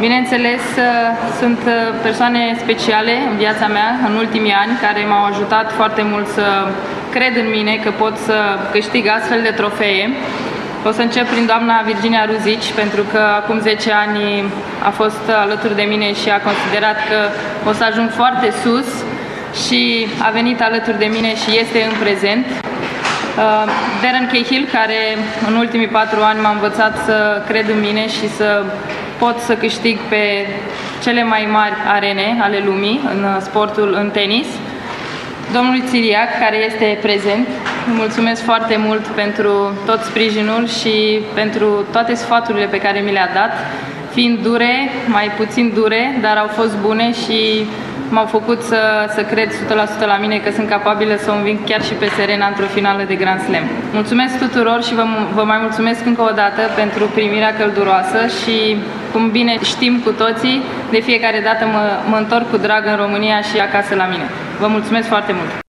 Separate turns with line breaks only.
Bineînțeles, sunt persoane speciale în viața mea în ultimii ani care m-au ajutat foarte mult să cred în mine că pot să câștig astfel de trofee. O să încep prin doamna Virginia Ruzici, pentru că acum 10 ani a fost alături de mine și a considerat că o să ajung foarte sus și a venit alături de mine și este în prezent. Darren Cahill, care în ultimii 4 ani m-a învățat să cred în mine și să pot să câștig pe cele mai mari arene ale lumii în sportul, în tenis. Domnul Țiriac, care este prezent, îi mulțumesc foarte mult pentru tot sprijinul și pentru toate sfaturile pe care mi le-a dat, fiind dure, mai puțin dure, dar au fost bune și m-au făcut să cred 100% la mine că sunt capabilă să o înving chiar și pe Serena într-o finală de Grand Slam. Mulțumesc tuturor și vă mai mulțumesc încă o dată pentru primirea călduroasă și, cum bine știm cu toții, de fiecare dată mă întorc cu drag în România și acasă la mine. Vă mulțumesc foarte mult!